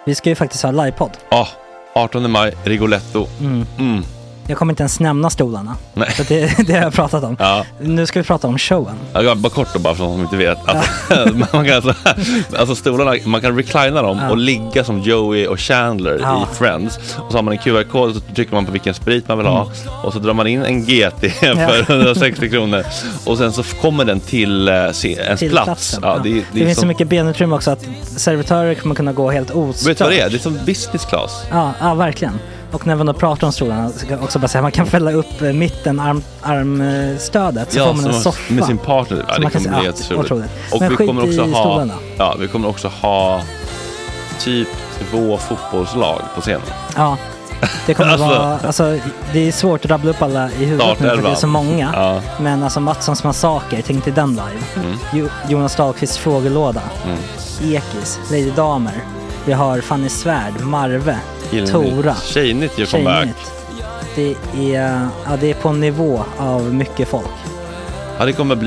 Vi ska ju faktiskt ha livepodd. Ja, 18 maj, Rigoletto. Jag kommer inte ens nämna stolarna. Nej. För det har jag pratat om. Ja. Nu ska vi prata om showen. Ja, bara kort då, bara för de som inte vet. Man kan alltså stolarna, man kan reclina dem och ligga som Joey och Chandler i Friends. Och så har man en QR-kod och så trycker man på vilken sprit man vill ha. Och så drar man in en GT för 160 kronor. Och sen så kommer den till ens plats. Ja, det finns så mycket benutrymme också att servitörer kommer kunna gå helt ostört. Vet du vad det är? Det är som business class. Ja, verkligen. Och när vi då pratar om stolarna så kan jag också bara säga att man kan fälla upp mitten armstödet så får man en soffa med sin partner. Ja, det kommer bli helt otroligt. Och men vi kommer också stolarna. vi kommer också ha typ 2 fotbollslag på scenen. Ja. Det kommer vara, alltså det är svårt att rabbla upp alla i huvudet nu för det är så många. Ja. Men alltså Mattssons massaker, tänk till den live. Jonas Dahlqvists frågelåda. Ekis, Lady Damer. Vi har Fanny Svärd, Marve, Tora. Tjejnytt gör comeback. Det är på en nivå av mycket folk. Ja, det kommer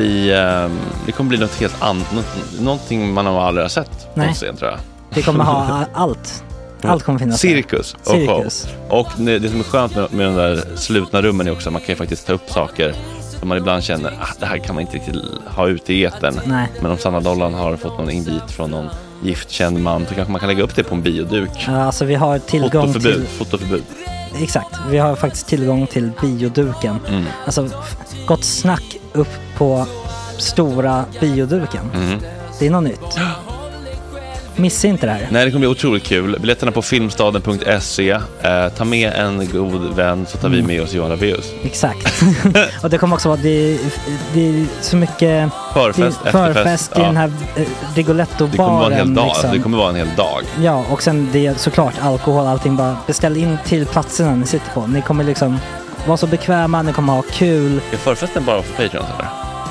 bli något helt annat. Någonting man har aldrig sett på scen, tror jag. Det kommer ha allt. Allt kommer finnas. Cirkus. Och det som är skönt med de där slutna rummen är också att man kan ju faktiskt ta upp saker som man ibland känner det här kan man inte riktigt ha ute i etern. Nej. Men om Sanna Dollan har fått någon invit från någon giftkänd man så kanske man kan lägga upp det på en bioduk. Ja, alltså vi har tillgång till fotoförbud. Exakt, vi har faktiskt tillgång till bioduken. Alltså gott snack upp på stora bioduken. Det är något nytt. Missa inte det här. Nej, det kommer bli otroligt kul. Biljetterna på filmstaden.se. Ta med en god vän så tar vi med oss Johan Rabaeus. Exakt. Och det kommer också vara det är så mycket förfest i den här Rigoletto-baren. Det kommer vara en hel dag. Liksom. Det kommer vara en hel dag. Ja, och sen det är såklart alkohol, allting. Bara beställ in till platserna ni sitter på. Ni kommer liksom vara så bekväma, ni kommer ha kul. Är förfesten bara för Patreon eller?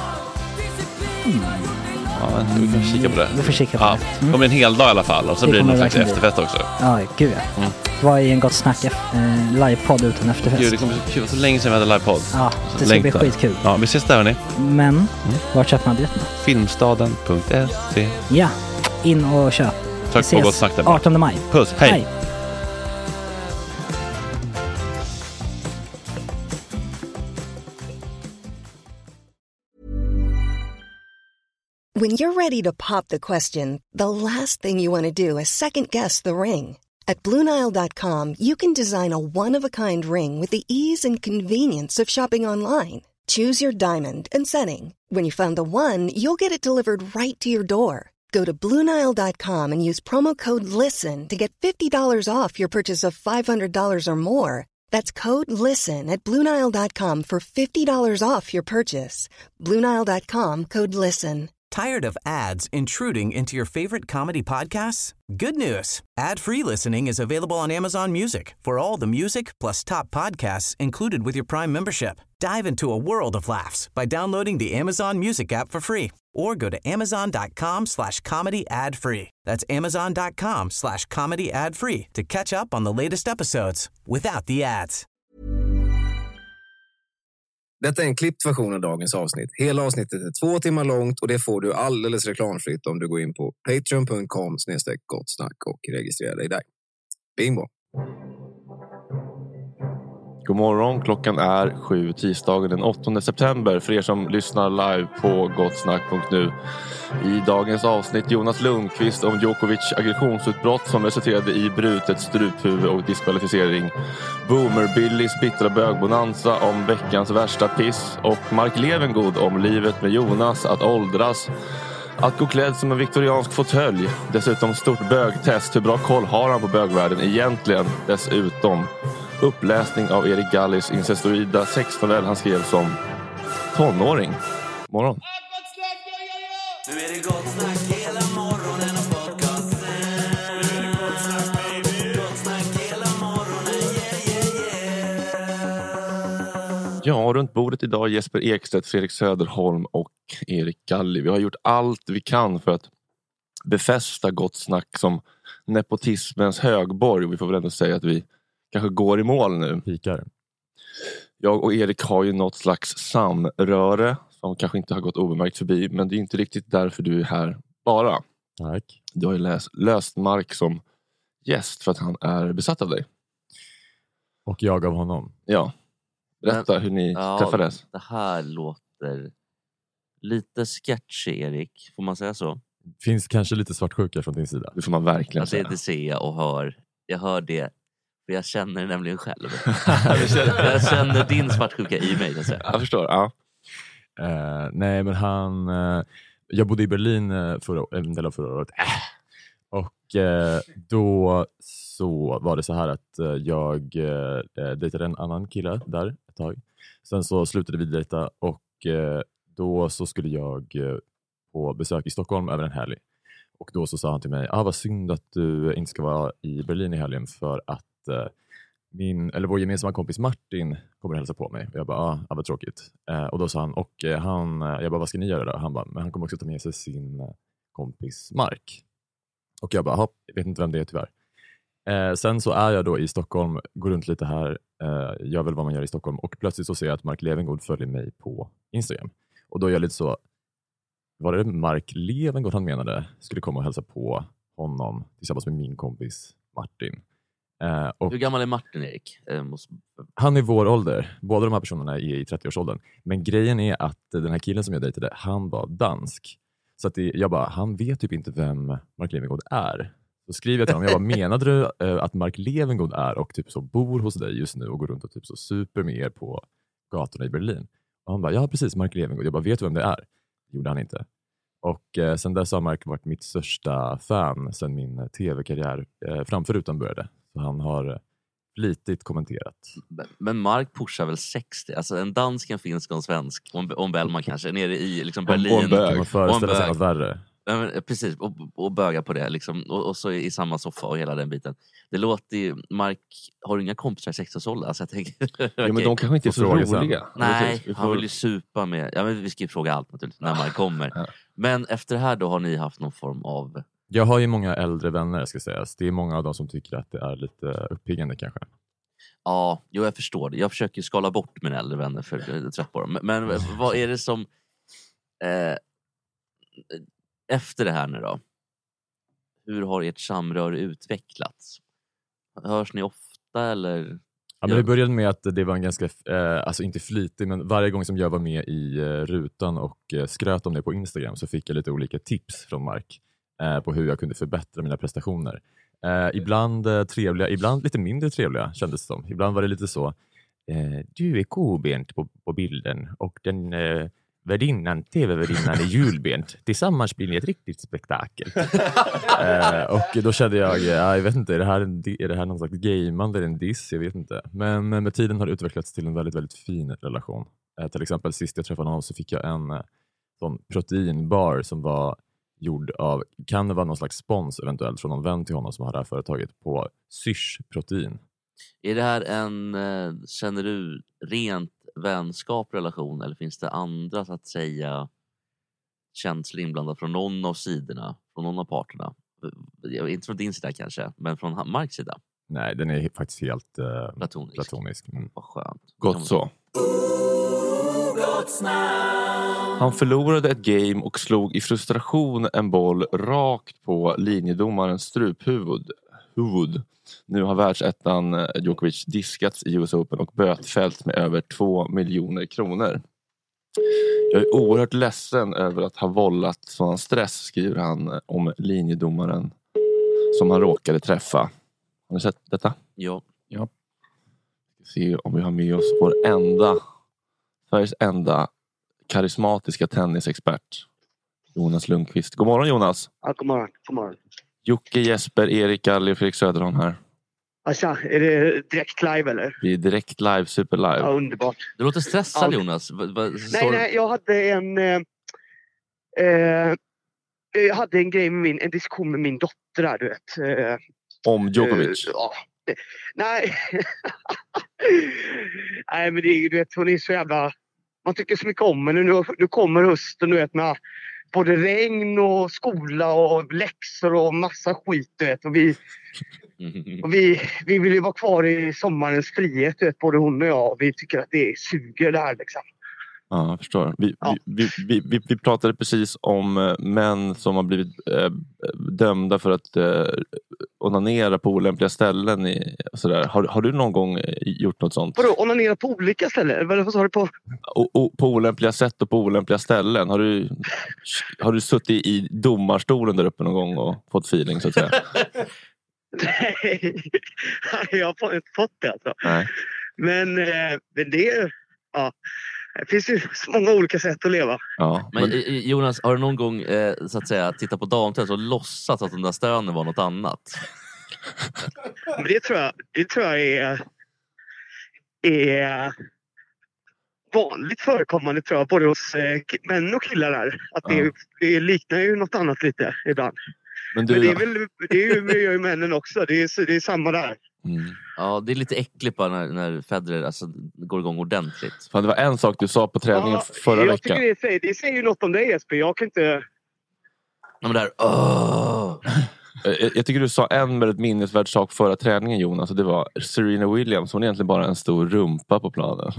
Ja, vi kan kika på det. Vi får kika på det. Det kommer en hel dag i alla fall. Och så blir det någon slags efterfest också. Ja, gud ja. Vad är en gott snack livepodd utan efterfest? Gud, det kommer bli så länge sedan vi hade livepodd. Ja, det ska bli skitkul. Ja, vi ses där hörni. Men, vart köper man biljetterna? Filmstaden.se. Ja, in och köp. Tack på gott snack där. 18 maj. Puss, hej. When you're ready to pop the question, the last thing you want to do is second-guess the ring. At BlueNile.com, you can design a one-of-a-kind ring with the ease and convenience of shopping online. Choose your diamond and setting. When you find the one, you'll get it delivered right to your door. Go to BlueNile.com and use promo code LISTEN to get $50 off your purchase of $500 or more. That's code LISTEN at BlueNile.com for $50 off your purchase. BlueNile.com, code LISTEN. Tired of ads intruding into your favorite comedy podcasts? Good news. Ad-free listening is available on Amazon Music for all the music plus top podcasts included with your Prime membership. Dive into a world of laughs by downloading the Amazon Music app for free or go to amazon.com/comedy ad-free. That's amazon.com/comedy ad-free to catch up on the latest episodes without the ads. Detta är en klippt version av dagens avsnitt. Hela avsnittet är 2 timmar långt och det får du alldeles reklamfritt om du går in på patreon.com/gottsnack och registrerar dig där. Bingo! God morgon, klockan är 7 tisdagen den 8 september för er som lyssnar live på gottsnack.nu. I dagens avsnitt Jonas Lundqvist om Djokovic aggressionsutbrott som resulterade i brutet struphuvud och diskvalificering. Boomer Billys bittra bögbonanza om veckans värsta piss och Mark Levengood om livet med Jonas, att åldras, att gå klädd som en viktoriansk fåtölj. Dessutom stort bögtest. Hur bra koll har han på bögvärlden egentligen? Dessutom uppläsning av Erik Gallis incestoida sexnovell han skrev som tonåring. Morgon. Nu är det gott snack hela morgonen och podcasten. Nu är det gott snack baby. Gott snack hela morgonen, yeah. Ja, runt bordet idag Jesper Ekstedt, Fredrik Söderholm och Erik Galli. Vi har gjort allt vi kan för att befästa Gott snack som nepotismens högborg. Vi får väl ändå säga att vi kanske går i mål nu. Pikar. Jag och Erik har ju något slags samröre som kanske inte har gått obemärkt förbi, men det är inte riktigt därför du är här bara. Tack. Du har ju löst mark som gäst för att han är besatt av dig. Och jag av honom. Ja. Berätta hur ni träffades. Det här låter lite sketchy, Erik. Får man säga så? Finns kanske lite svartsjuka från din sida. Det får man verkligen säga. Det ser jag och hör. Jag hör det. För jag känner det nämligen själv. Jag känner din svartsjuka i mig. Jag förstår, ja. Nej, men jag bodde i Berlin en del av förra året. Och då så var det så här att jag dejtade en annan kille där ett tag. Sen så slutade vi dejta och då så skulle jag på besök i Stockholm över en helg. Och då så sa han till mig, vad synd att du inte ska vara i Berlin i helgen för att vår gemensamma kompis Martin kommer att hälsa på mig. Och jag bara, vad tråkigt. Och då sa han, jag bara, vad ska ni göra då? Han bara, men han kommer också ta med sig sin kompis Mark. Och jag bara, jag vet inte vem det är tyvärr. Sen så är jag då i Stockholm, går runt lite här, gör väl vad man gör i Stockholm. Och plötsligt så ser jag att Mark Levengood följer mig på Instagram. Och då är jag lite så, var det Mark Levengood han menade skulle komma och hälsa på honom tillsammans med min kompis Martin. Och hur gammal är Martin, Erik? Han är vår ålder. Båda de här personerna är i 30-årsåldern. Men grejen är att den här killen som jag dejtade, han var dansk. Så att jag bara, han vet typ inte vem Mark Levengood är. Så skriver jag till honom, menade du att Mark Levengood är och typ så bor hos dig just nu och går runt och typ så super med er på gatorna i Berlin? Och han bara, ja precis, Mark Levengood. Jag bara, vet du vem det är? Gjorde han inte. Och sen dess har Mark varit mitt största fan sen min tv-karriär framför rutan började. Så han har flitigt kommenterat. Men Mark pushar väl 60? Alltså en dansk, en finsk och en svensk. Och en Bellman kanske. Nere i liksom Berlin. Och en bög. Man föreställer sig något värre. Ja, men, precis, och böga på det. Liksom. Och så i samma soffa och hela den biten. Det låter ju... Mark, har du inga kompisar i 60-årsåldern? Alltså, jag tänker, okay. Ja, men de kanske inte är så roliga. Nej, han vill ju supa med... Ja, men vi ska ju fråga allt naturligtvis när Mark kommer. Ja. Men efter det här då har ni haft någon form av... Jag har ju många äldre vänner, ska sägas. Det är många av dem som tycker att det är lite uppiggande kanske. Ja, jag förstår det. Jag försöker skala bort mina äldre vänner för jag är trött på dem. Men vad är det som... efter det här nu då? Hur har ert samröre utvecklats? Hörs ni ofta eller... Ja, men det började med att det var en ganska, alltså inte flitig, men varje gång som jag var med i rutan och skröt om det på Instagram så fick jag lite olika tips från Mark på hur jag kunde förbättra mina prestationer. Ibland trevliga, ibland lite mindre trevliga kändes det som. Ibland var det lite så, du är kobent på bilden och den tv-värdinnan är julbent. Tillsammans blir ni ett riktigt spektakel. Och då kände jag vet inte, är det här någon slags gameande eller en diss? Jag vet inte. Men med tiden har det utvecklats till en väldigt, väldigt fin relation. Till exempel sist jag träffade honom så fick jag en sån proteinbar som var gjord av, kan det vara någon slags spons eventuellt från någon vän till honom som har det här företaget på Syrs protein. Är det här känner du rent vänskap-relation eller finns det andra så att säga känslor inblandade från någon av sidorna, från någon av parterna? Inte från din sida kanske, men från Marks sida? Nej, den är faktiskt helt platonisk. Vad skönt. Gott så. Han förlorade ett game och slog i frustration en boll rakt på linjedomarens struphuvud. Nu har världsettan Djokovic diskats i US Open och bötfällt med över 2 miljoner kronor. Jag är oerhört ledsen över att ha vållat sån stress, skriver han om linjedomaren som han råkade träffa. Har ni sett detta? Ja. Vi ska se om vi har med oss Sveriges enda karismatiska tennisexpert, Jonas Lundqvist. God morgon, Jonas. Ja, god morgon. Jocke, Jesper, Erik, Alli och Fredrik Söderholm här. Alltså, är det direkt live eller? Vi är direkt live, super live. Ja, underbart. Du låter stressad, Jonas. Nej, jag hade en grej med en diskussion med min dotter där, du vet. Om Djokovic? Ja. Nej. Nej, men du vet, hon är så jävla... Man tycker så mycket om henne. Nu kommer hösten, du vet, med både regn och skola och läxor och massa skit, du vet. Och vi vill ju vara kvar i sommarens frihet, du vet, både hon och jag. Vi tycker att det suger det här liksom. Ja, jag förstår. Vi pratade precis om män som har blivit dömda för att onanera på olämpliga ställen sådär. Har du någon gång gjort något sånt? Vadå, onanera på olika ställen? Vad sa du på? På olämpliga sätt och på olämpliga ställen. Har du suttit i domarstolen där uppe någon gång och fått feeling så att säga? Nej, jag har inte fått det alltså. Nej. Men det är... Ja. Det finns ju så många olika sätt att leva. Ja, men Jonas, har du någon gång så att säga tittat på damtest och låtsats att den där stönen var något annat? Men det tror jag är vanligt förekommande, tror jag, både hos män och killar där. Att det liknar ju något annat lite ibland. Men det gör ju männen också. Det är samma där. Mm. Ja, det är lite äckligt bara när Federer alltså, går igång ordentligt. Fan, det var en sak du sa på träningen förra veckan. Jag tycker det säger ju något om dig, Jesper. Jag kan inte... Ja, men där... Jag tycker du sa en väldigt minnesvärd sak förra träningen, Jonas. Och det var Serena Williams. Hon är egentligen bara en stor rumpa på planen.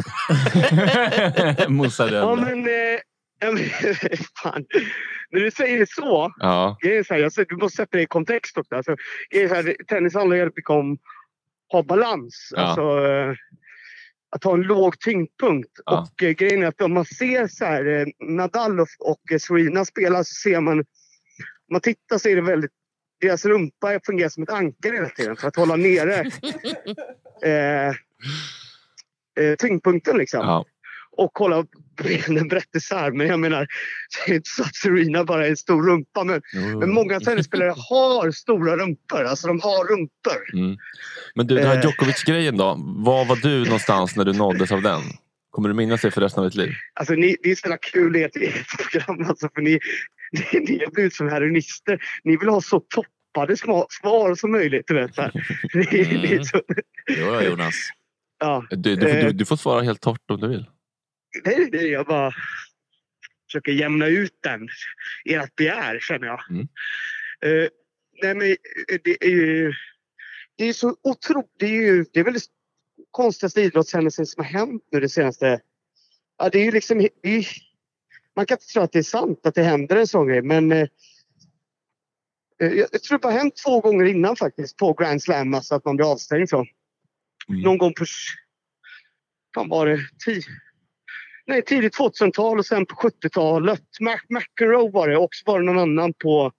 Ja, men... fan. När du säger så, är så här, du måste sätta det i kontext också. Alltså, tennis handlar ju mycket om att ha balans. Ja. Alltså, att ha en låg tyngdpunkt. Ja. Och grejen är att om man ser så här, Nadal och Serena spela, så ser man tittar så är det väldigt, deras rumpa fungerar som ett ankare hela tiden för att hålla nere tyngdpunkten liksom. Ja. Och kolla benen brett isär. Men jag menar, det är inte så att Serena bara är en stor rumpa. Men många tennisspelare har stora rumpor. Alltså de har rumpor. Mm. Men du, den här Djokovic-grejen då. Var var du någonstans när du nåddes av den? Kommer du minnas det för resten av ditt liv? Alltså det är så kul i ert program. Alltså, för ni har blivit som heroinister. Ni vill ha så toppade svar som möjligt. Du vet, så här. Det är så... Jo, Jonas. Ja. Du får svara helt torrt om du vill. Nej, jag bara försöker jämna ut ert begär, känner jag. Mm. Nej, men det är så otroligt. Det är väldigt konstigaste idrottshändelsen som har hänt nu det senaste. Ja, det är ju liksom man kan inte tro att det är sant att det händer en sån grej, men jag tror det har hänt 2 gånger innan faktiskt på Grand Slam, alltså att man blir avstängd så. Någon gång på var det tidigt 2000-tal och sen på 70-talet. McEnroe var det, och så var det någon annan på...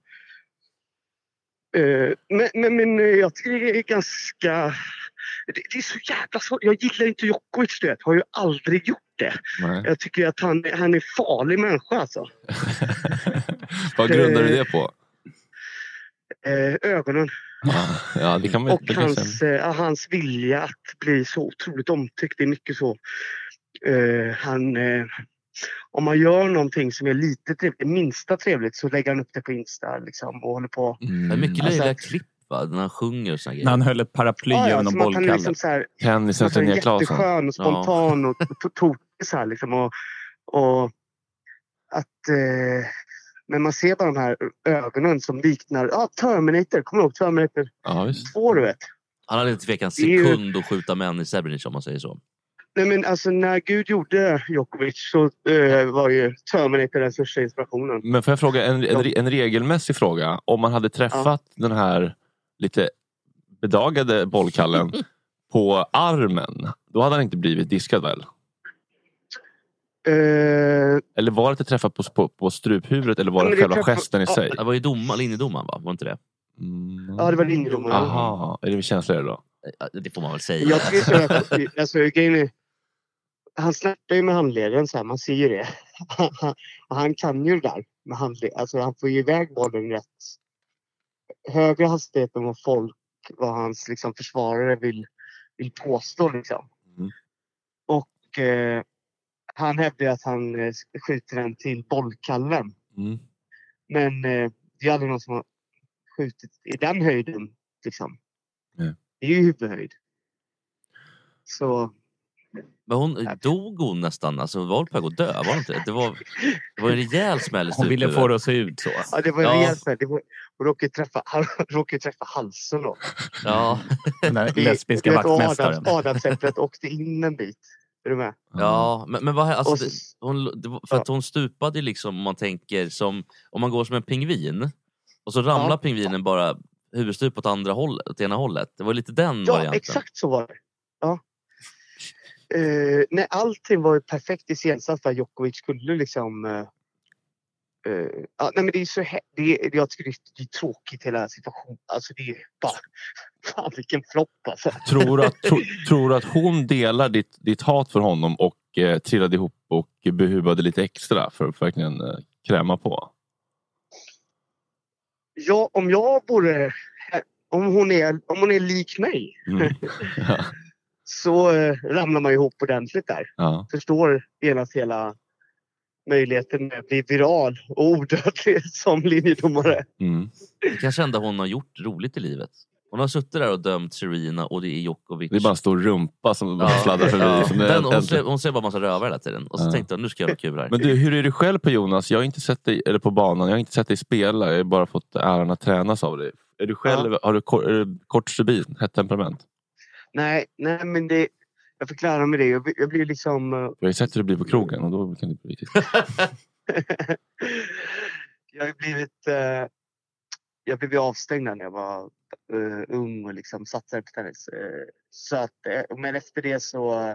Men jag tycker det är ganska... Det är så jävla svårt. Jag gillar inte Djokovic, det. Har ju aldrig gjort det. Nej. Jag tycker att han är farlig människa, alltså. Vad grundar du det på? Ögonen. Ja, det kan man, och hans vilja att bli så otroligt omtyckt. Det är mycket så. Om man gör någonting som är lite trevligt, minsta trevligt, så lägger han upp det på Insta liksom, och håller på. Det är mycket löjliga klipp, va? När han sjunger och såna grejer. När han höll ett paraply över någon bollkalle. Liksom Tennisens Linnea Claesson. Jätteskön och spontan och tokig så här liksom, och att men man ser bara de här ögonen som liknar Terminator, kommer du ihåg Terminator? Ja, visst. 2, du vet. Han hade inte tvekat en sekund att skjuta män i Srebrenica, om man säger så. Nej, men alltså när Gud gjorde Djokovic så var ju Terminator den största inspirationen. Men får jag fråga en regelmässig fråga? Om man hade träffat den här lite bedagade bollkallen på armen, då hade han inte blivit diskad, väl? Eller var det inte träffat på struphuvudet, eller var det själva gesten i sig? Det var ju linjedomaren, va? Var inte det? Ja, det var linjedomaren. Aha, är det känsligare då? Det får man väl säga. Jag tycker att alltså, han snärtar ju med handleden så här, man ser ju det. Han kan ju det där med handleden. Alltså han får ju iväg bollen rätt högre hastighet än vad hans liksom, försvarare vill påstå liksom. Mm. Och han hävdar att han skjuter den till bollkallen. Mm. Men det är aldrig någon som har skjutit i den höjden liksom. Mm. Det är ju huvudhöjd. Så... Men dog hon nästan, alltså var på väg att dö, var det inte? Det var en rejäl smäll. Hon ville få det att se ut så. Ja, det var en rejäl smäll. Hon råkade träffa halsen då. Ja. Den där lesbiska vaktmästaren. Adamsäpplet åkte in en bit. Är du med? Ja, men vad alltså, att hon stupade liksom, om man tänker som om man går som en pingvin och så ramlar pingvinen bara huvudstup åt andra hållet, åt ena hållet. Det var lite den varianten. Ja, exakt så var det. Ja. Nej, allting var ju perfekt iscensatt för att Djokovic skulle liksom... nej, men det är så jag tycker det är tråkigt hela situationen. Alltså det är bara... Fan, vilken flopp alltså. Tror du att hon delar ditt hat för honom och trillade ihop och behövde lite extra för att verkligen kräma på? Ja, om jag vore... Om hon är lik mig Ja. så ramlar man ihop ordentligt där. Ja. Förstår genast hela möjligheten med att bli viral och odödlig som linjedomare. Jag kan känna att hon har gjort roligt i livet. Hon har suttit där och dömt Serena och det är Djokovic. Det är bara en stor rumpa som sladdar förbi. Ja. Hon ser bara massa rövar hela tiden. Och så tänkte jag, nu ska jag göra kul här. Men du, hur är du själv på Jonas? Jag har inte sett dig, eller på banan, jag har inte sett dig spela. Jag har bara fått äran att tränas av dig. Är du själv, har du kort stubin, hett temperament? Nej, men det... Jag fick lära mig det. Jag blir liksom... Jag har ju sett hur det blir på krogen och då kan det bli riktigt. Jag har blivit avstängd när jag var ung och liksom satsade på tennis. Så att, men efter det så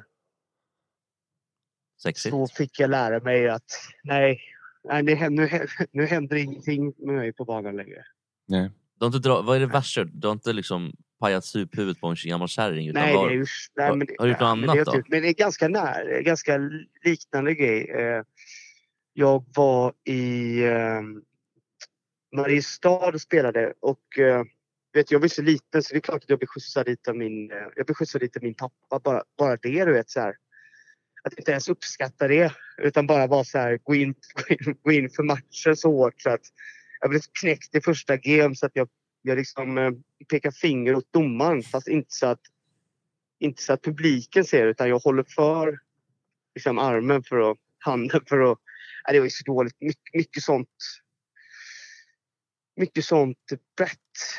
fick jag lära mig att nej nu händer ingenting med mig på banan längre. Nej. Vad är det värsta? Du har inte liksom pajat suphuvudet på en gammal kärring? Nej, har du gjort något annat då? Men det är ganska liknande grej. Jag var i Mariestad och spelade och jag var så liten så det är klart att jag blev skjutsad dit av min pappa. Bara det, du vet, så här. Att inte ens uppskatta det utan bara vara så här, gå in för matchen så hårt så att jag blev knäckt i första game så att jag liksom pekar finger åt domaren fast inte så att publiken ser utan jag håller för liksom armen handen för att det var ju så dåligt. Mycket sånt brett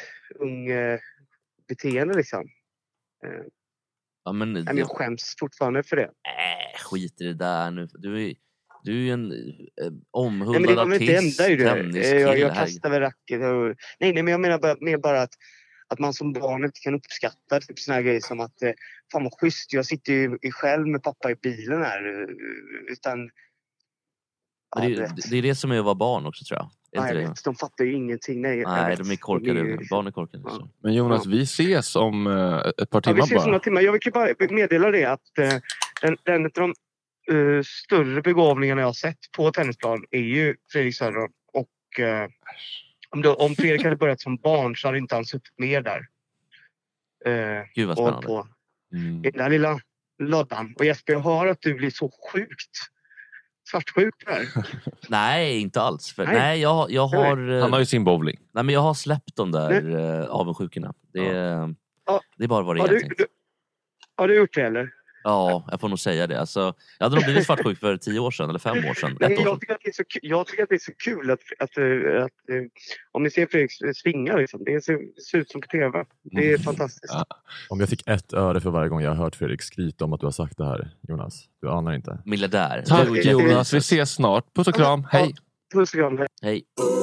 beteende liksom. Ja, men jag skäms fortfarande för det. Skit i det där nu. Du är ju en omhuldad artist. Jag kastar väl racket. Nej, men jag menar bara att man som barn inte kan uppskatta typ såna här grejer som att fan vad schysst, jag sitter ju själv med pappa i bilen här. Utan... Det är det som är att vara barn också, tror jag. Nej, de fattar ju ingenting. Nej, de är korkade. Barn är korkade. Ja. Men Jonas, vi ses om ett par timmar bara. Vi ses om några timmar. Jag vill bara meddela det att den av de större begåvningarna jag har sett på tennisplan är ju Fredrik Söderholm. Och om Fredrik hade börjat som barn så hade inte han suttit mer där. Gud vad spännande. På den där lilla loddan. Och Jesper, jag hör att du blir så sjukt svartsjuk där. Nej, inte alls. Nej, jag har... Han har ju sin bowling. Nej, men jag har släppt de där avundsjukorna. Det är bara vad det är. Har du gjort det, eller? Ja, jag får nog säga det. Alltså, jag hade nog blivit svartsjuk för 10 år sedan eller 5 år sedan. Jag tycker att det är så kul att om ni ser Fredrik svinga liksom, det ser ut som på tv. Det är fantastiskt. Ja. Om jag fick 1 öre för varje gång jag har hört Fredrik skryta om att du har sagt det här, Jonas. Du anar inte. Miljardär. Tack Jonas, vi ses snart. Puss och kram, hej. Puss och kram, hej.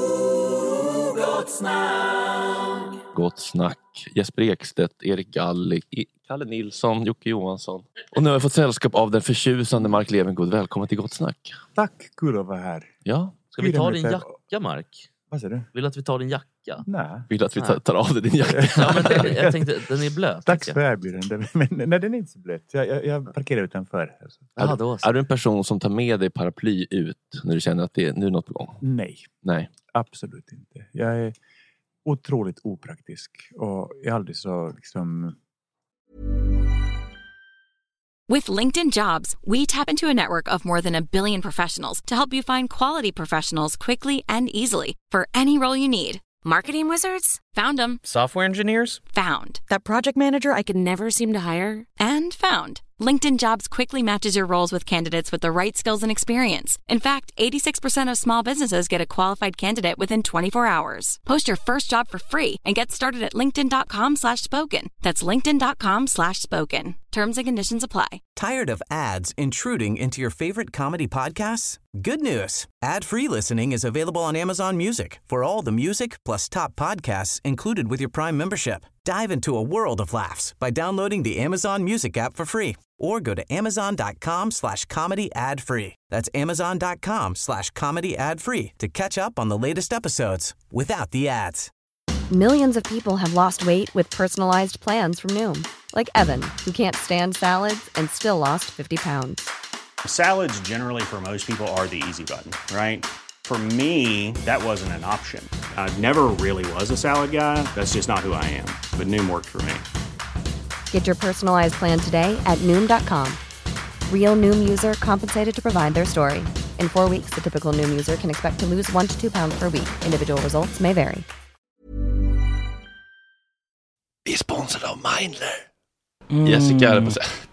Gott snack. Jesper Ekstedt, Erik Galli, Kalle Nilsson, Jocke Johansson. Och nu har jag fått sällskap av den förtjusande Mark Levengood. Välkommen till Gott snack. Tack, kul att vara här. Ja. Ska vi ta din jacka, Mark? Vad säger du? Vill du att vi tar din jacka? Nej. Vill du att vi tar av dig din jacka? Ja, men jag tänkte, den är blöt. Tack för erbjudandet. Men nej, den är inte så blöt. Jag parkerar utanför. Är du en person som tar med dig paraply ut när du känner att det är något på gång? Nej. Absolut inte. Jag är otroligt opraktisk och jag är aldrig så liksom... With LinkedIn Jobs, we tap into a network of more than 1 billion professionals to help you find quality professionals quickly and easily for any role you need. Marketing wizards? Found them. Software engineers? Found. That project manager I could never seem to hire? And found. LinkedIn Jobs quickly matches your roles with candidates with the right skills and experience. In fact, 86% of small businesses get a qualified candidate within 24 hours. Post your first job for free and get started at linkedin.com/spoken. That's linkedin.com/spoken. Terms and conditions apply. Tired of ads intruding into your favorite comedy podcasts? Good news. Ad-free listening is available on Amazon Music for all the music plus top podcasts included with your Prime membership. Dive into a world of laughs by downloading the Amazon Music app for free or go to amazon.com/comedy ad-free. That's amazon.com/comedy ad-free to catch up on the latest episodes without the ads. Millions of people have lost weight with personalized plans from Noom. Like Evan, who can't stand salads and still lost 50 pounds. Salads generally for most people are the easy button, right? For me, that wasn't an option. I never really was a salad guy. That's just not who I am. But Noom worked for me. Get your personalized plan today at Noom.com. Real Noom user compensated to provide their story. In 4 weeks, the typical Noom user can expect to lose 1 to 2 pounds per week. Individual results may vary. Vi är sponsrade av Mindler. Jessica är på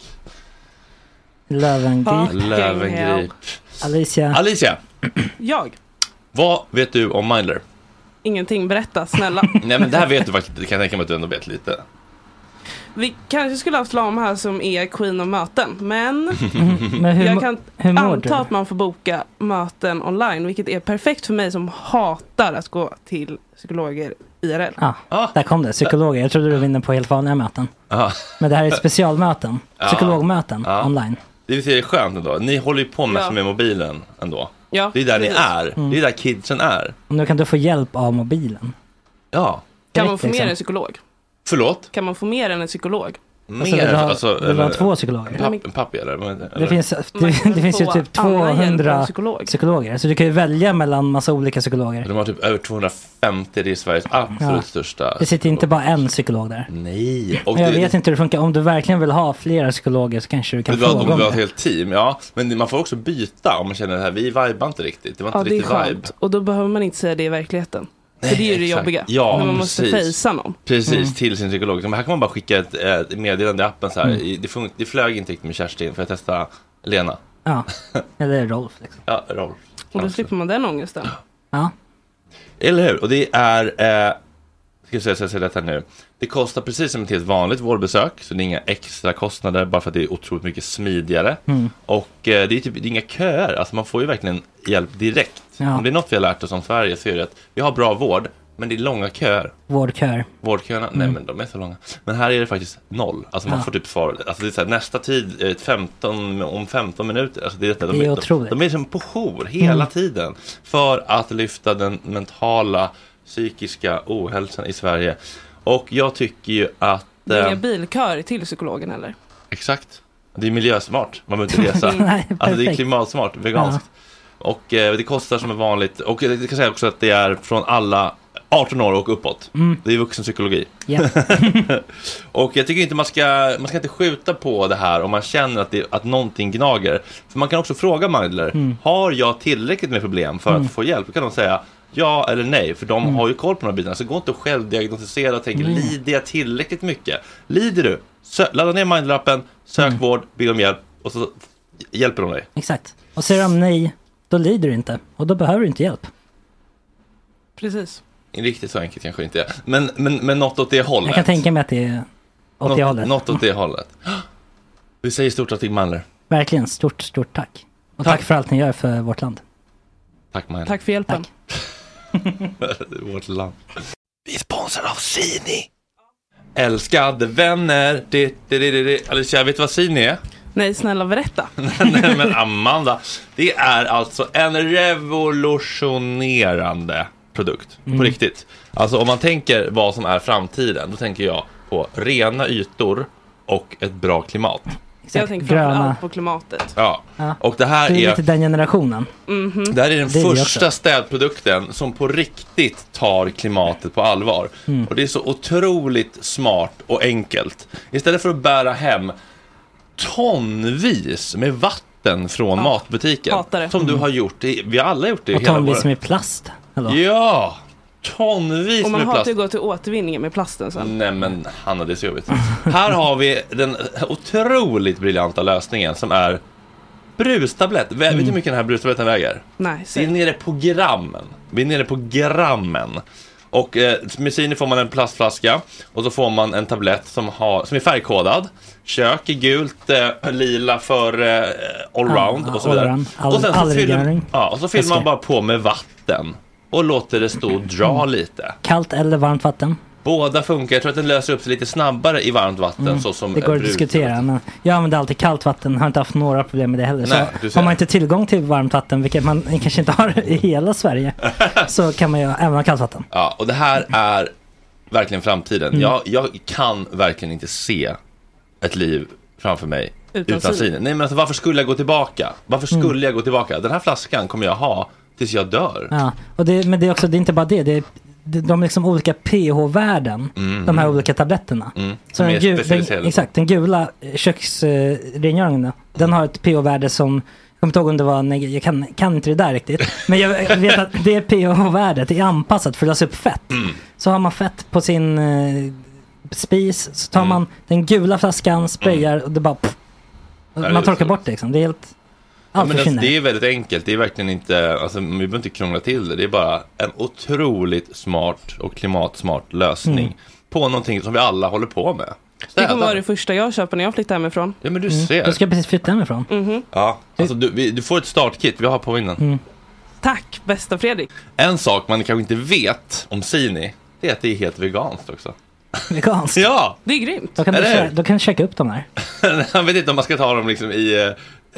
Lövengrip. Alicia. Jag? Vad vet du om Mindler? Ingenting, berätta, snälla. Nej, men det här vet du faktiskt. Det kan jag tänka mig att du ändå vet lite. Vi kanske skulle ha haft Lam här som är queen av möten. Men, men jag kan anta att man får boka möten online. Vilket är perfekt för mig som hatar att gå till psykologer IRL. Där kom det, psykologer. Jag trodde du vinner på helt vanliga möten. Men det här är specialmöten. Psykologmöten online. Det vill säga, det är skönt ändå. Ni håller ju på med mobilen ändå. Ja, det är där ni är. Det är där kidsen är. Och nu kan du få hjälp av mobilen. Ja. Kan man få mer än en psykolog? Förlåt? Kan man få mer än en psykolog? Vill du ha 2 psykologer? Pappi eller? Det finns ju typ 200 psykologer. Så du kan ju välja mellan massa olika psykologer. De har typ över 250. Det är Sveriges absolut största. Det sitter inte bara en psykolog där. Nej. Och jag vet inte hur det funkar. Om du verkligen vill ha flera psykologer så kanske du kan fråga om det. Om du har ett helt team, ja. Men man får också byta om man känner det här. Vi vibar inte riktigt. Det var inte riktigt vibe. Och då behöver man inte säga det i verkligheten. För det är ju det jobbiga. Ja, men man måste fejsa någon. Precis, till sin psykolog. Men här kan man bara skicka ett meddelande i appen så här. Det flög inte riktigt med Kerstin för att testa Lena. Ja, eller Rolf liksom. Ja, Rolf. Och då slipper man den ångesten. Ja. Eller hur? Och det är ska jag säga detta nu. Det kostar precis som ett helt vanligt vårdbesök. Så det är inga extra kostnader. Bara för att det är otroligt mycket smidigare. Och det är inga köer. Alltså man får ju verkligen hjälp direkt. Om det är något vi har lärt oss om Sverige så är det att vi har bra vård. Men det är långa köer. Vårdköerna, nej men de är så långa. Men här är det faktiskt 0. Alltså man får typ svar. Alltså det är så här, nästa tid 15 minuter. Alltså det är otroligt. De är som på jour hela tiden. För att lyfta den mentala, psykiska ohälsan i Sverige. Och jag tycker ju att... Det är inga bilkör till psykologen eller? Exakt. Det är miljösmart. Man behöver inte resa. Nej, alltså det är klimatsmart, veganskt. Och det kostar som är vanligt. Och jag kan säga också att det är från alla 18 år och uppåt. Det är vuxenpsykologi. Och jag tycker inte man ska inte skjuta på det här om man känner att någonting gnager. För man kan också fråga Mindler, har jag tillräckligt med problem för att få hjälp? Då kan de säga ja eller nej, för de har ju koll på de här bitarna. Så gå inte och självdiagnostisera och tänka, lider jag tillräckligt mycket? Lider du? Ladda ner Mindler-appen, sök vård, be om hjälp och så hjälper de dig. Exakt. Och säger de nej, då lider du inte. Och då behöver du inte hjälp. Precis. Riktigt så enkelt kanske inte är. Men något åt det hållet. Jag kan tänka mig att det är åt det hållet. Något åt det hållet. Vi säger stort tack till Mindler. Verkligen, stort tack. Och tack för allt ni gör för vårt land. Tack Mindler. Tack för hjälpen. Vårt land. Vi är sponsrade av Sini. Älskade vänner. Alicia, vet du vad Sini är? Nej, snälla berätta. Nej, men Amanda. Det är alltså en revolutionerande produkt. På riktigt. Alltså om man tänker vad som är framtiden, då tänker jag på rena ytor och ett bra klimat. Jag tänker framförallt på klimatet. Ja. Och det här är lite den generationen. Det här är den första städprodukten som på riktigt tar klimatet på allvar. Och det är så otroligt smart och enkelt. Istället för att bära hem tonvis med vatten från matbutiken. Som du har gjort. Vi har alla gjort det. Och tonvis med plast. Ja. tonvis Och man med plast. hatar ju gå till återvinningen med plasten sen. Nej men Hanna, det är så jobbigt. Här har vi den otroligt briljanta lösningen som är brustablett. Vet du hur mycket den här brustabletten väger? Nej, vi är nere på grammen. Vi är nere på grammen. Och med Sini får man en plastflaska och så får man en tablett som är färgkodad. Kök är gult, lila för allround och så vidare. Och sen så fyller man bara på med vatten och låter det stå och dra lite. Kallt eller varmt vatten? Båda funkar. Jag tror att den löser upp sig lite snabbare i varmt vatten. Så som det går att diskutera. Men jag använder alltid kallt vatten. Har inte haft några problem med det heller. Nej, så har man inte tillgång till varmt vatten, vilket man kanske inte har i hela Sverige, så kan man ju även ha kallt vatten. Ja, och det här är verkligen framtiden. Jag kan verkligen inte se ett liv framför mig utan Sini. Nej, men alltså, varför skulle jag gå tillbaka? Jag gå tillbaka? Den här flaskan kommer jag ha tills jag dör. Ja, och men det är också, det är inte bara det. De liksom olika pH-värden, de här olika tabletterna. Så den gula köksrengöringen, den har ett pH-värde som, jag kommer inte ihåg om det var, jag kan inte det där riktigt, men jag vet att det pH-värdet är anpassat för att lösa upp fett. Så har man fett på sin spis, så tar man den gula flaskan, sprayar och det bara man torkar bort det liksom. Det är helt det är väldigt enkelt. Det är verkligen inte, alltså, vi behöver inte krångla till det. Det är bara en otroligt smart och klimatsmart lösning på någonting som vi alla håller på med. Det kommer vara det första jag köper när jag flyttar hemifrån. Ja, men du ser. Du ska precis flytta hemifrån. Ja, alltså du får ett startkit. Vi har på innan. Tack, bästa Fredrik. En sak man kanske inte vet om Sini, det är att det är helt veganskt också. Veganskt? Ja! Det är grymt. Då kan du checka upp dem här. Jag vet inte om man ska ta dem liksom i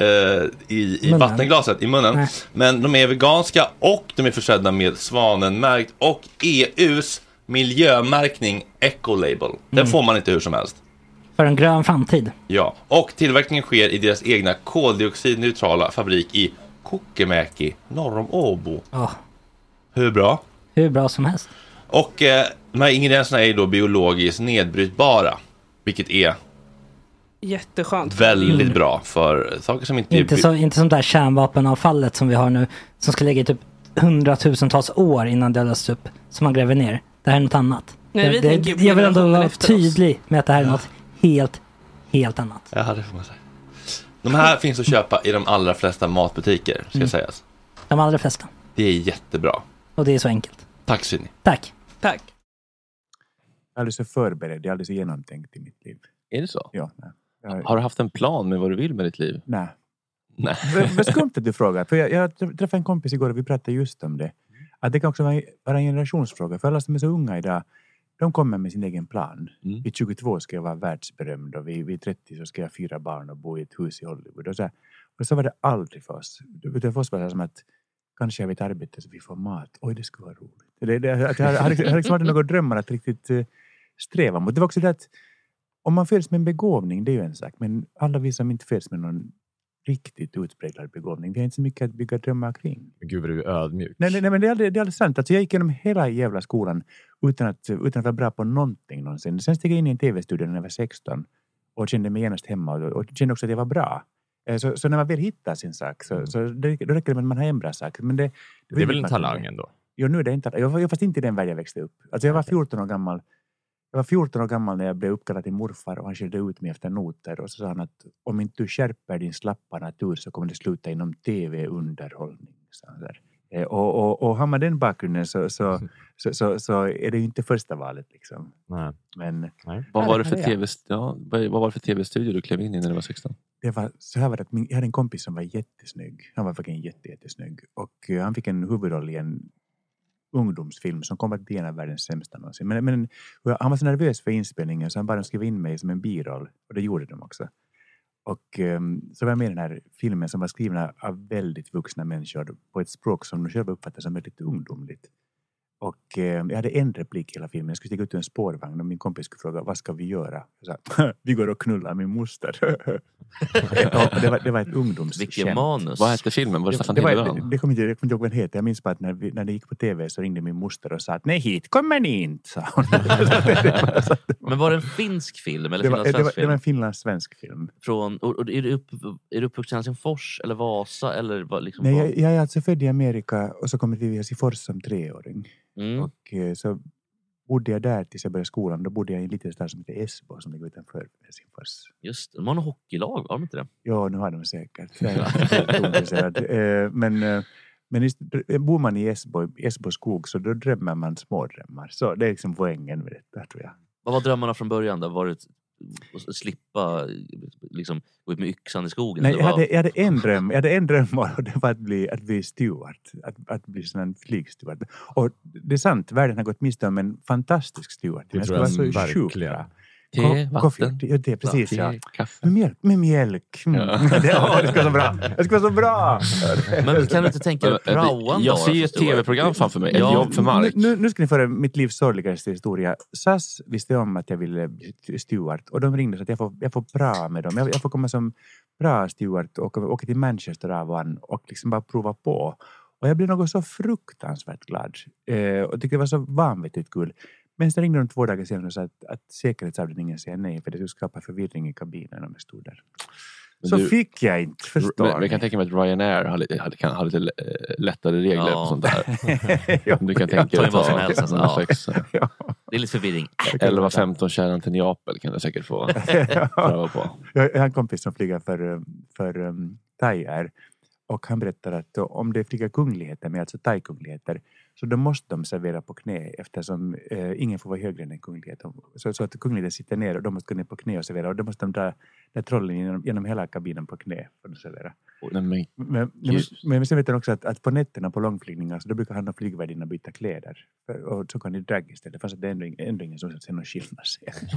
vattenglaset i munnen. Nej. Men de är veganska och de är försedda med Svanenmärkt och EUs miljömärkning Ecolabel. Den får man inte hur som helst. För en grön framtid. Ja, och tillverkningen sker i deras egna koldioxidneutrala fabrik i Kokemäki, norr om Åbo. Hur bra? Hur bra som helst. Och de här ingredienserna är då biologiskt nedbrytbara, vilket är jätteskönt. Väldigt bra för saker som inte som där kärnvapenavfallet som vi har nu, som ska ligga i typ 100,000-tals år innan det löses upp, som man gräver ner. Det här är något annat. Nej, jag vill ändå vara tydlig med att det här är något helt annat. Ja, det får man säga. De här finns att köpa i de allra flesta matbutiker, ska sägas. De allra flesta. Det är jättebra. Och det är så enkelt. Tack, Sini. Tack. Tack. Jag är alldeles så förberedd, jag är alldeles så genomtänkt i mitt liv. Är det så? Ja. Har du haft en plan med vad du vill med ditt liv? Nej. Vad skumt att du frågar. För jag träffade en kompis igår och vi pratade just om det. Att det kan också vara en generationsfråga. För alla som är så unga idag, de kommer med sin egen plan. Vid 22 ska jag vara världsberömd och vid 30 så ska jag 4 barn och bo i ett hus i Hollywood. Och så var det aldrig för oss. Det för oss var det som att kanske jag vet arbete så vi får mat. Oj, det skulle vara roligt. Jag har liksom varit några drömmar att riktigt sträva mot. Det var också det att om man föds med en begåvning, det är ju en sak. Men alla vi som inte föds med någon riktigt utpräglad begåvning, vi har inte så mycket att bygga drömmar kring. Gud, vad du är ödmjuk. Nej, men det är aldrig sant. Alltså, jag gick igenom hela jävla skolan utan att vara bra på någonting någonsin. Sen steg jag in i en tv-studio när jag var 16 och kände mig genast hemma och kände också att det var bra. Så när man väl hittar sin sak så då räcker det med att man har en bra sak. Men det är väl en talang ändå? Jo, nu är det inte. Jag var fast inte i den värld jag växte upp. Alltså jag var 14 år gammal. Jag var 14 år gammal när jag blev uppkallad till morfar och han skilde ut mig efter noter. Och så sa han att om inte du skärper din slappa natur så kommer det sluta inom tv-underhållning. Och har man den bakgrunden så är det ju inte första valet liksom. Nej. Men vad var det för tv-studio du klev in i när du var 16? Det var så här var det att jag hade en kompis som var jättesnygg. Han var faktiskt jättesnygg. Och han fick en huvudroll i en ungdomsfilm som kom att bli en av världens sämsta någonsin. Men han var så nervös för inspelningen så han bara skrev in mig som en biroll. Och det gjorde de också. Och så var jag med i den här filmen som var skrivna av väldigt vuxna människor på ett språk som de själva uppfattade som väldigt ungdomligt. Och jag hade en replik i hela filmen. Jag skulle stiga ut ur en spårvagn och min kompis skulle fråga, vad ska vi göra? Jag sa, vi går och knullar min moster. det var ett ungdomsskämt. Vilken manus. Vad hette filmen? Var det Staffan Hildebrand? Det kommer inte ihåg vad den heter. Jag minns bara att när det gick på tv så ringde min moster och sa att nej, hit kommer ni inte, sa hon. Men var det en finsk film? Eller det var en finlandssvensk film. Är du uppvuxen i Helsingfors eller Vasa? Eller liksom nej, jag är alltså född i Amerika och så kom jag till Helsingfors som 3-åring. Och så bodde jag där tills jag började skolan. Då bodde jag i en liten stad som heter Esbo som ligger utanför Helsingfors. Just det, de har en hockeylag, har de inte det? Ja, nu har de säkert. Men bor man i Esbo skog så då drömmer man små drömmar. Så det är liksom poängen med detta, tror jag. Vad var drömmarna från början då? Var det att slippa liksom gå ut med yxan i skogen? Nej, jag hade en dröm och det var att bli steward. Att bli sån en flygsteward. Och det är sant, världen har gått miste om en fantastisk steward. Det tror jag så sjukt bra. Vatten. Ja, det är precis, ja. Kaffe. Med mjölk. Det ska vara så bra. Men kan du inte tänka dig praoan då? Jag ser ett tv-program framför mig. Ett jobb för Mark. Nu ska ni föra mitt livs sorgligaste historia. SAS visste om att jag ville bli steward. Och de ringde så att jag får pra med dem. Jag får komma som bra steward och åka till Manchester av och liksom bara prova på. Och jag blev något så fruktansvärt glad. Och tyckte det var så vanvettigt kul. Men sen ringde de 2 dagar senare och sa att säkerhetsavdelningen säger nej för det skulle skapa förvirring i kabinen om jag stod där. Så fick jag inte förstå. Men jag kan tänka mig att Ryanair hade lite lättare regler och sånt där. Du kan tänka dig vad som helst. Det är lite förvirring. 11-15 kärnan till Neapel kan du säkert få pröva på. Jag har en kompis som flyger för Thai Air. Och han berättar att om det flyger kungligheter, med alltså thai-kungligheter, så då måste de servera på knä eftersom ingen får vara högre än en kunglighet. Så att kungligheten sitter ner och de måste gå ner på knä och servera. Och då måste de dra trollen genom hela kabinen på knä för att servera. Men sen vet jag också att på nätterna på långflygningar så då brukar han och flygvärdinnan byta kläder. Och så kan de dragga istället. Fast det är ändå ingen som ser någon skillnad.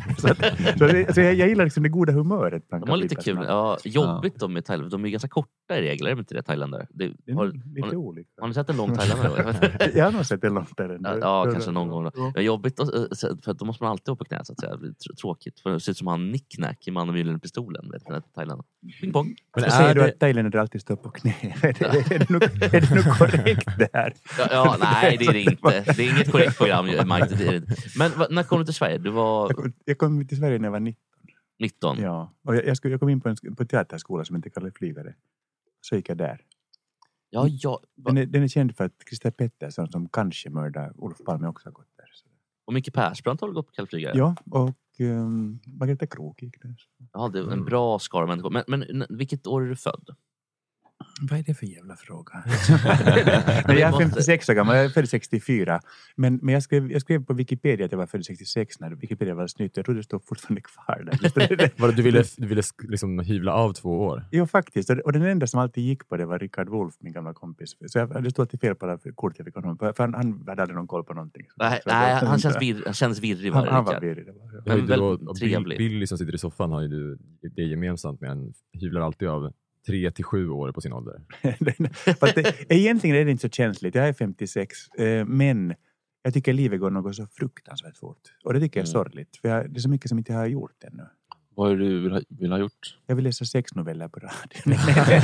så jag gillar liksom det goda humöret. De har lite kul. Ja, jobbigt de med Thailand. De är ganska korta i regler, är det inte det, thailändare? Lite olika. Har ni sett en lång thailändare? Jag har nog sett en lång thailändare. Ja, kanske någon gång. Det är jobbigt för då måste man alltid vara på knä så att säga. Det blir tråkigt. För det ser ut som han Nick-Nack i Mannen med gyllene pistolen. Vet du, Thailand. Ping pong. Men säger du att thailändare alltid står på knä? Är det nog korrekt det här? Ja, nej, det är det inte. Det är inget korrekt program, Mike. Men när kom du till Sverige? Jag kom till Sverige när jag var 19. 19? Ja, och jag kom in på teaterskola som inte kallar flygare. Så gick jag där. Ja. Den är känd för att Christer Pettersson som kanske mördade Olof Palme också har gått där. Och Micke Persbrandt har gått på kallflygare? Ja, och Margareta Krok gick där. Ja, det är en bra skara människor. Men vilket år är du född? Vad är det för jävla fråga? Jag är 56 år gammal, jag är född 64. Men jag skrev på Wikipedia att jag var född 66 när Wikipedia var snytt. Jag tror det står fortfarande kvar där. Du ville liksom hyvla av 2 år? Ja, faktiskt. Och den enda som alltid gick på det var Rickard Wolff, min gamla kompis. Så det stod alltid fel på det kort jag fick honom. För han hade aldrig någon koll på någonting. Nej, han känns virrig. Han var virrig. Men väldigt trevlig. Billy som sitter i soffan har ju det gemensamt med en hyvlar alltid av 3 till 7 år på sin ålder. Egentligen är det inte så känsligt. Jag är 56. Men jag tycker livet går något så fruktansvärt fort. Och det tycker jag är sorgligt. För det är så mycket som inte jag har gjort ännu. Vad är det du vill ha gjort? Jag vill läsa 6 noveller på radion.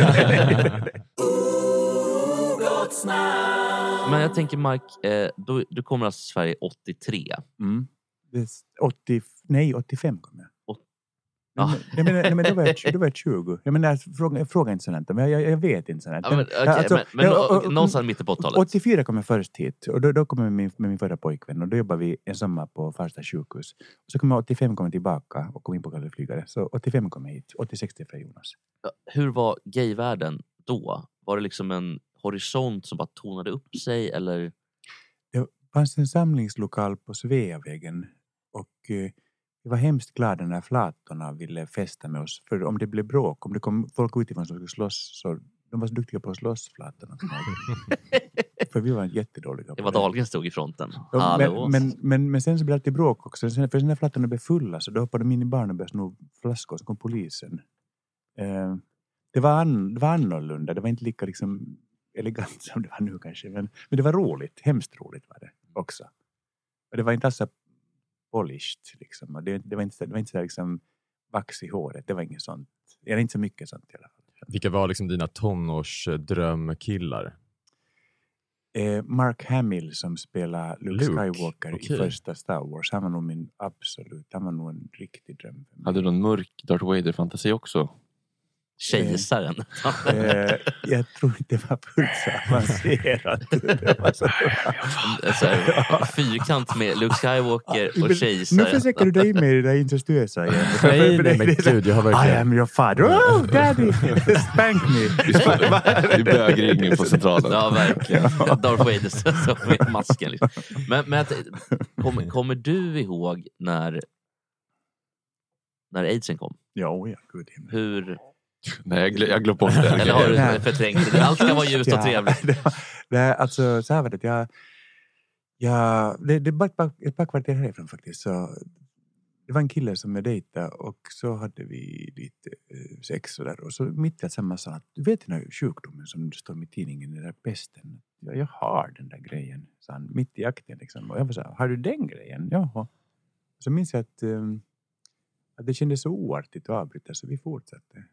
Men jag tänker, Mark, du kommer alltså till Sverige 83. 85 kommer jag. Ja. Men då var jag 20. Jag menar, fråga inte sånt. Men jag vet inte sånt. Men någonstans mitt på 80-talet. 84 kom jag först hit. Och då kom jag med min förra pojkvän. Och då jobbade vi en sommar på Farsta sjukhus. Och så kom jag 85 kom jag tillbaka och kom in på kallflygare. Så 85 kom jag hit. 86 till Jonas. Hur var gayvärlden då? Var det liksom en horisont som bara tonade upp sig? Eller? Det fanns en samlingslokal på Sveavägen. Och jag var hemskt glad när flatorna ville festa med oss. För om det blev bråk, om det kom folk utifrån som skulle slåss, så de var så duktiga på att slåss, flatorna. För vi var jättedåliga på det. Var Dahlgren stod i fronten. Men sen så blev det alltid bråk också. För när flatorna blev fulla så då hoppade de in i barnen och började sno flaskor, så kom polisen. Det var annorlunda. Det var inte lika liksom elegant som det var nu kanske. Men det var roligt. Hemskt roligt var det också. Och det var inte alls polished liksom. Och det var inte så liksom vax i håret. Det var inget sånt. Eller inte så mycket sånt i alla fall. Vilka var liksom dina tonårsdrömkillar? Mark Hamill som spelar Luke Skywalker i första Star Wars. Han var nog han var nog en riktig dröm. Hade du någon mörk Darth Vader-fantasi också? Kejsaren. Jag tror inte det var fullt så avancerat. Fyrkant med Luke Skywalker och kejsaren. Nu försöker du dig med det där incestuösa igen. Nej, men gud, jag har verkligen... I am your father. Oh, daddy, spank me. Vi bögringen på centralen. Ja, verkligen. Darth Vader som med masken. Liksom. Men kommer du ihåg när aidsen kom? Ja, gud. Hur... Nej, jag glömde bort det. Eller har du förträngt det? Allt ska vara ljust och trevligt. Alltså, så här var det. Det är bara ett par kvarter härifrån faktiskt. Så det var en kille som jag dejtade och så hade vi lite sex och där. Och så mitt i att samma sa att du vet den här sjukdomen som det står i tidningen, den där pesten. Ja, jag har den där grejen. Så han, mitt i akten liksom. Och jag var så här, har du den grejen? Jaha. Så minns jag att det kändes så oartigt att avbryta så vi fortsatte.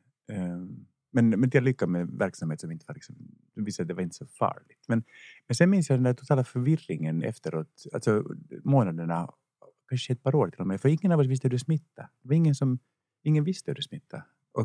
Men jag lyckades med verksamhet som inte var liksom, visade att det var inte så farligt. Men sen minns jag den där totala förvirringen efteråt. Alltså månaderna, kanske ett par år till och med. För ingen av oss visste hur det smittade. Det var ingen visste hur det smittade.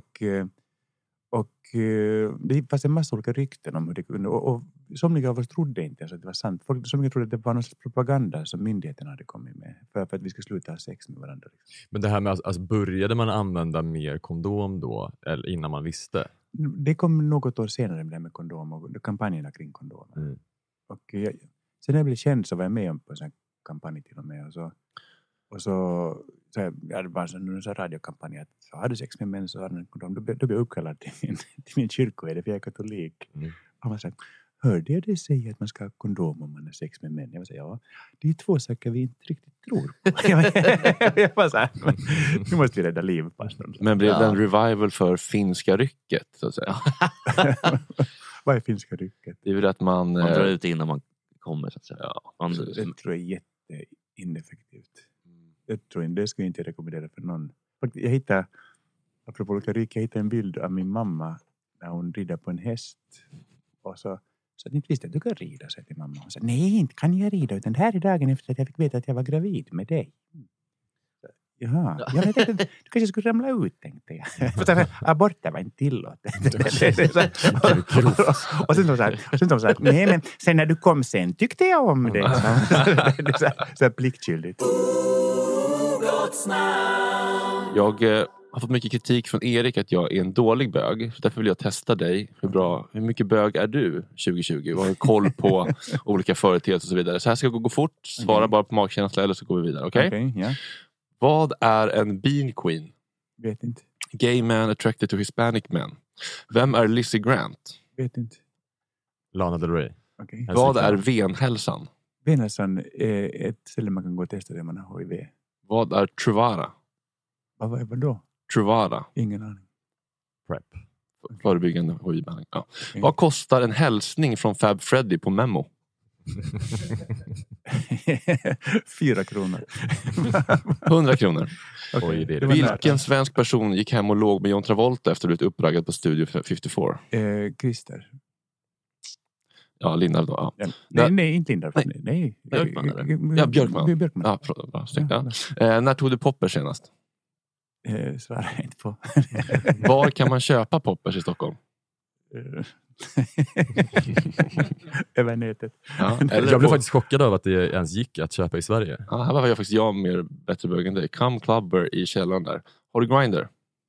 Och det fanns en massa olika rykten om hur det kunde. Och somliga av oss trodde inte att det var sant. Somliga trodde att det var någon slags propaganda som myndigheterna hade kommit med. För att vi skulle sluta ha sex med varandra. Men det här med, alltså, började man använda mer kondom då? Eller innan man visste? Det kom något år senare med det med kondom och kampanjerna kring kondom. Mm. Och sen när jag blev känd så var jag med på en sån kampanj till och med. Och så jag hade bara en radiokampanj att så hade sex med män så hade en kondom. Då blev jag uppkallad till min kyrkoherde för jag är katolik. Mm. Och man sa, hörde jag det säga att man ska ha kondom om man har sex med män? Jag var så ja, det är 2 saker vi inte riktigt tror på. Jag var så här, nu måste vi rädda liv. Men blev det en revival för finska rycket så att säga? Vad är finska rycket? Det är väl att man drar ut innan man kommer så att säga. Ja, det tror jag är jätteineffektivt. Jag tror inte, det skulle jag inte rekommendera för någon. Jag hittade, apropå olika ryck, jag hittade en bild av min mamma när hon rider på en häst. Och så att inte visste att du kan rida, så till mamma. Hon sa, nej, inte kan jag rida, utan det här är dagen efter att jag fick veta att jag var gravid med dig. Jaha, jag tänkte, du kanske skulle ramla ut, tänkte jag. För aborter var inte tillåtet. Och sen så här, nej men sen när du kom sen tyckte jag om det. Så här pliktskyldigt. Jag har fått mycket kritik från Erik att jag är en dålig bög. Så därför vill jag testa dig. Hur mycket bög är du 2020? Vad har du koll på olika företeelser och så vidare? Så här ska jag gå fort. Svara bara på magkänsla eller så går vi vidare. Okej? Yeah. Vad är en bean queen? Vet inte. Gay man attracted to Hispanic men. Vem är Lizzie Grant? Vet inte. Lana Del Rey. Okay. Vad är venhälsan? Venhälsan är ett ställe man kan gå och testa där man har HIV. Vad är Truvara? Vad då? Truvara. Ingen aning. Prep. Förebyggande HIV-behandling. Ja. Okay. Vad kostar en hälsning från Fab Freddy på Memo? 4 kronor. 100 kronor. Okay. Vilken svensk person gick hem och låg med John Travolta efter att blivit uppraggad på Studio 54? Christer. Ja, Lindar då. Ja. Nej, inte Lindar. Nej. Björkman eller? Ja, Björkman. Ja, bra, när tog du poppers senast? Svarar jag inte på. Var kan man köpa poppers i Stockholm? Över nätet. Ja, jag blev faktiskt chockad av att det ens gick att köpa i Sverige. Ja, här var jag faktiskt mer bättre bög än dig. Come Clubber i källaren där. Har du Grindr?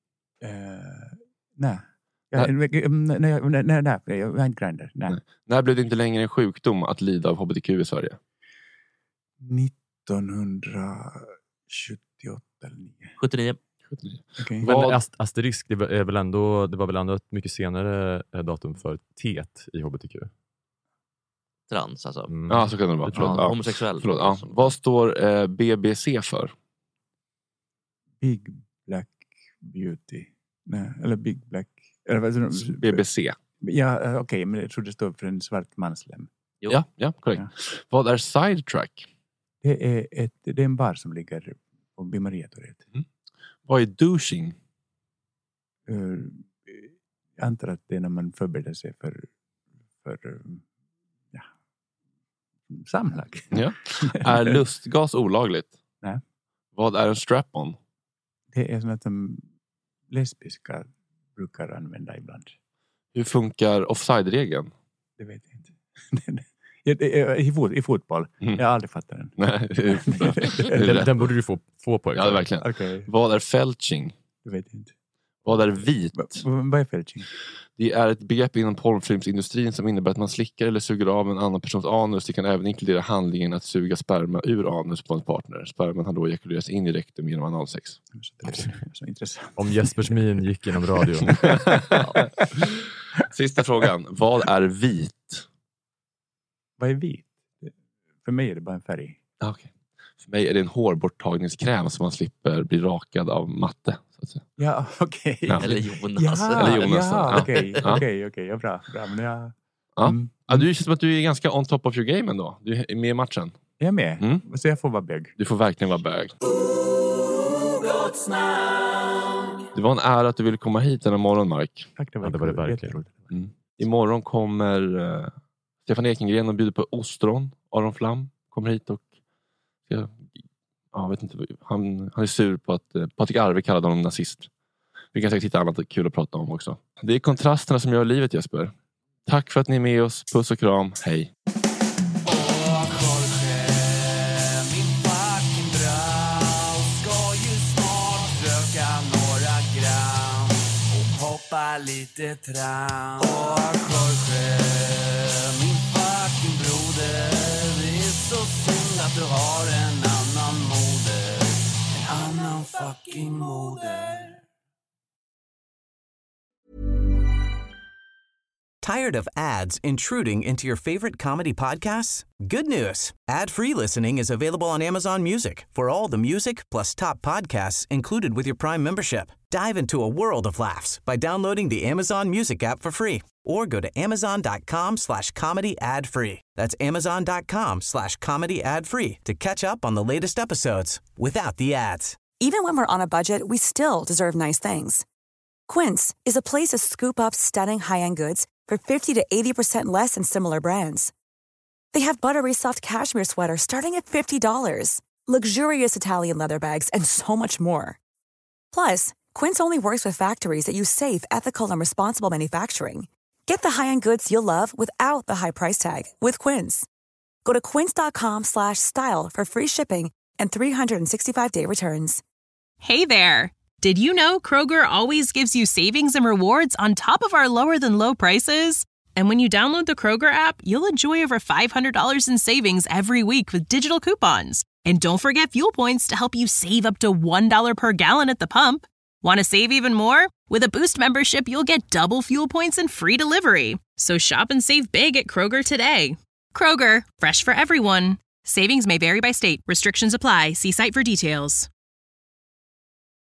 Nej. Jag har inte Grindr. Nej. När blev det inte längre en sjukdom att lida av HBTQ i Sverige? 1978 eller 9. 79. Okay. Men asterisk, det var väl ändå ett mycket senare datum för TET i HBTQ. Trans alltså. Ja, så kan det vara. Ja, homosexuell. Ja. Vad står BBC för? Big Black Beauty. Nej, eller Big Black. Eller, BBC. Ja, okej, men jag tror det står för en svart manslem. Ja, korrekt. Ja. Vad är Sidetrack? Det är en bar som ligger på Bimariatorget. Vad är douching? Jag antar att det är när man förbereder sig för samlag. Ja. Är lustgas olagligt? Nej. Vad är en strap-on? Det är sånt som lesbiska brukar använda ibland. Hur funkar offside-regeln? Det vet jag inte. I fotboll. Jag har aldrig fattat den. Nej, den borde du få på. Ja, verkligen. Okay. Vad är felching? Det vet jag inte. Vad är vit? Vad är felching? Det är ett begrepp inom porrfilmsindustrin som innebär att man slickar eller suger av en annan persons anus. Det kan även inkludera handlingen att suga sperma ur anus på en partner. Sperman har då ejakulerats in i rektum genom analsex. Så intressant. Om Jespers min gick inom radion. Ja. Sista frågan. Vad är vit? Vad är vit? För mig är det bara en färg. Okay. För mig är det en hårborttagningskräm som man slipper bli rakad av matte. Så att säga. Ja, okej. Ja. Eller Jonas. Eller Jonas. Ja, okej. Ja, bra. Men jag... Ja, du känns som att du är ganska on top of your game ändå. Du är med i matchen. Jag är med. Så jag får vara bög. Du får verkligen vara bög. Det var en ära att du ville komma hit denna morgon, Mark. Tack, det var det verkligen. Imorgon kommer Stefan Ekengren och bjuder på ostron. Aron Flam kommer hit och jag vet inte, han är sur på att Patrik Arve kallade honom nazist. Vi kan säkert hitta annat kul att prata om också. Det är kontrasterna som gör livet, Jesper. Tack för att ni är med oss. Puss och kram. Hej. Lite tram. Jorge, min fucking broder. Det är så synd att du har en annan moder. En annan fucking moder. Tired of ads intruding into your favorite comedy podcasts? Good news. Ad-free listening is available on Amazon Music for all the music plus top podcasts included with your Prime membership. Dive into a world of laughs by downloading the Amazon Music app for free or go to amazon.com/comedy ad-free. That's amazon.com/comedy ad-free to catch up on the latest episodes without the ads. Even when we're on a budget, we still deserve nice things. Quince is a place to scoop up stunning high-end goods for 50 to 80% less than similar brands. They have buttery soft cashmere sweaters starting at $50, luxurious Italian leather bags, and so much more. Plus, Quince only works with factories that use safe, ethical, and responsible manufacturing. Get the high-end goods you'll love without the high price tag with Quince. Go to quince.com/style for free shipping and 365-day returns. Hey there! Did you know Kroger always gives you savings and rewards on top of our lower-than-low prices? And when you download the Kroger app, you'll enjoy over $500 in savings every week with digital coupons. And don't forget fuel points to help you save up to $1 per gallon at the pump. Want to save even more? With a Boost membership, you'll get double fuel points and free delivery. So shop and save big at Kroger today. Kroger, fresh for everyone. Savings may vary by state. Restrictions apply. See site for details.